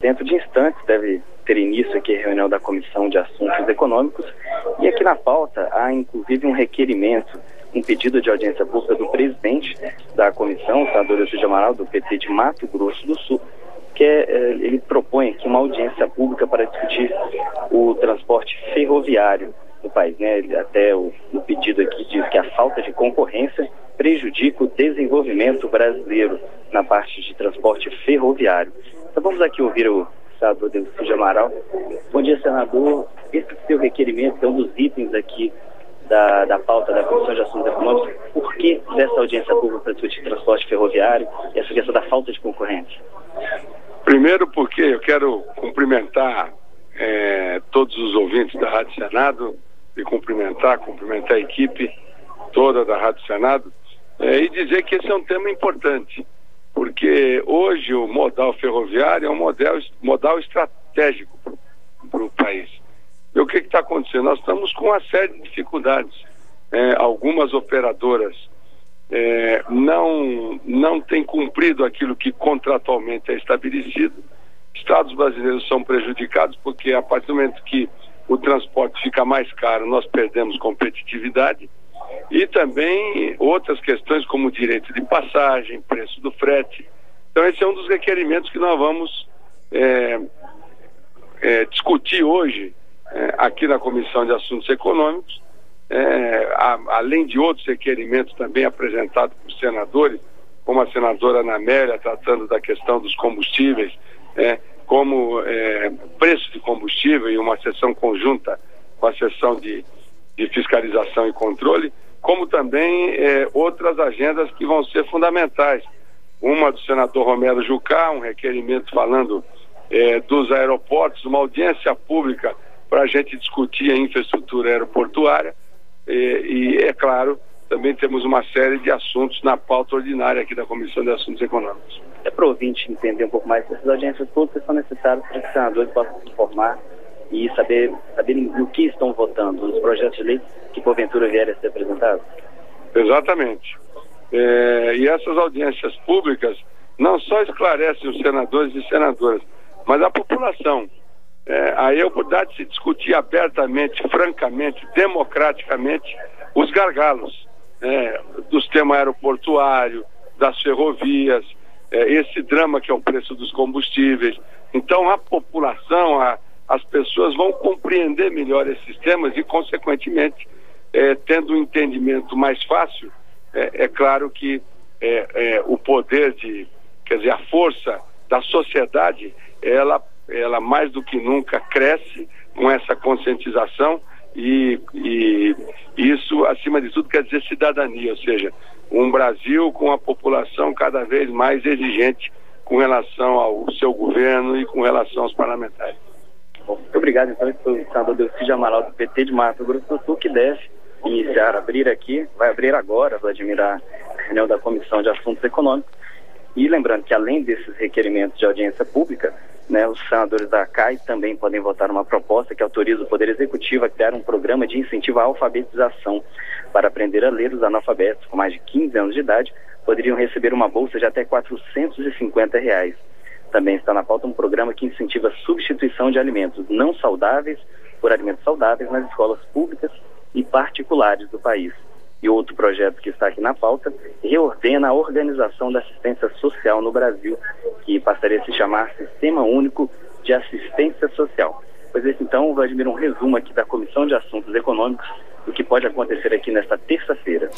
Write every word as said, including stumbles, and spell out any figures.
dentro de instantes deve ter início aqui a reunião da Comissão de Assuntos Econômicos, e aqui na pauta há inclusive um requerimento, um pedido de audiência pública do presidente da comissão, o senador Elcídio Amaral, do P T de Mato Grosso do Sul, que é, ele propõe aqui uma audiência pública para discutir o transporte ferroviário do país, né? Ele, até o, o pedido aqui diz que a falta de concorrência prejudica o desenvolvimento brasileiro na parte de transporte ferroviário. Então vamos aqui ouvir o senador Elcídio Amaral. Bom dia, senador. Esse seu requerimento é um dos itens aqui da, da pauta da Comissão de Assuntos Econômicos. Por que dessa audiência pública para discutir transporte ferroviário e essa questão da falta de concorrência? Primeiro porque eu quero cumprimentar é, todos os ouvintes da Rádio Senado, e cumprimentar, cumprimentar a equipe toda da Rádio Senado, é, e dizer que esse é um tema importante, porque hoje o modal ferroviário é um modal, modal estratégico para o país. E o que está acontecendo? Nós estamos com uma série de dificuldades. É, algumas operadoras é, não, não têm cumprido aquilo que contratualmente é estabelecido. Estados brasileiros são prejudicados porque a partir do momento que o transporte fica mais caro, nós perdemos competitividade, e também outras questões como direito de passagem, preço do frete. Então esse é um dos requerimentos que nós vamos é, é, discutir hoje é, aqui na Comissão de Assuntos Econômicos, é, a, além de outros requerimentos também apresentados por senadores, como a senadora Ana Amélia, tratando da questão dos combustíveis, é, como é, preço de combustível, e uma sessão conjunta com a sessão de, de fiscalização e controle, como também é, outras agendas que vão ser fundamentais. Uma do senador Romero Jucá, um requerimento falando é, dos aeroportos, uma audiência pública para a gente discutir a infraestrutura aeroportuária, e, e é claro, também temos uma série de assuntos na pauta ordinária aqui da Comissão de Assuntos Econômicos. É para o ouvinte entender um pouco mais, essas audiências públicas são necessárias para que os senadores possam se informar e saber, saber no que estão votando, nos projetos de lei que porventura vierem a ser apresentados? Exatamente. É, e essas audiências públicas não só esclarecem os senadores e senadoras, mas a população. É, aí a oportunidade de se discutir abertamente, francamente, democraticamente, os gargalos é, do sistema aeroportuário, das ferrovias, é, esse drama que é o preço dos combustíveis. Então a população, a, as pessoas vão compreender melhor esses temas e, consequentemente, é, tendo um entendimento mais fácil, é, é claro que é, é, o poder de, quer dizer, a força da sociedade, ela, ela mais do que nunca cresce com essa conscientização, e, e isso, acima de tudo, quer dizer cidadania, ou seja, um Brasil com a população cada vez mais exigente com relação ao seu governo e com relação aos parlamentares. Bom, muito obrigado, então, esse foi o senador Elcídio Amaral, do P T de Mato Grosso do Sul, que deve iniciar, abrir aqui, vai abrir agora, Vladimir, a reunião da Comissão de Assuntos Econômicos. E lembrando que, além desses requerimentos de audiência pública, né, os senadores da C A I também podem votar uma proposta que autoriza o Poder Executivo a criar um programa de incentivo à alfabetização. Para aprender a ler, os analfabetos com mais de quinze anos de idade poderiam receber uma bolsa de até quatrocentos e cinquenta reais. Também está na pauta um programa que incentiva a substituição de alimentos não saudáveis por alimentos saudáveis nas escolas públicas e particulares do país. E outro projeto que está aqui na pauta reordena a organização da assistência social no Brasil, que passaria a se chamar Sistema Único de Assistência Social. Pois esse, então, Vladimir, um resumo aqui da Comissão de Assuntos Econômicos do que pode acontecer aqui nesta terça-feira.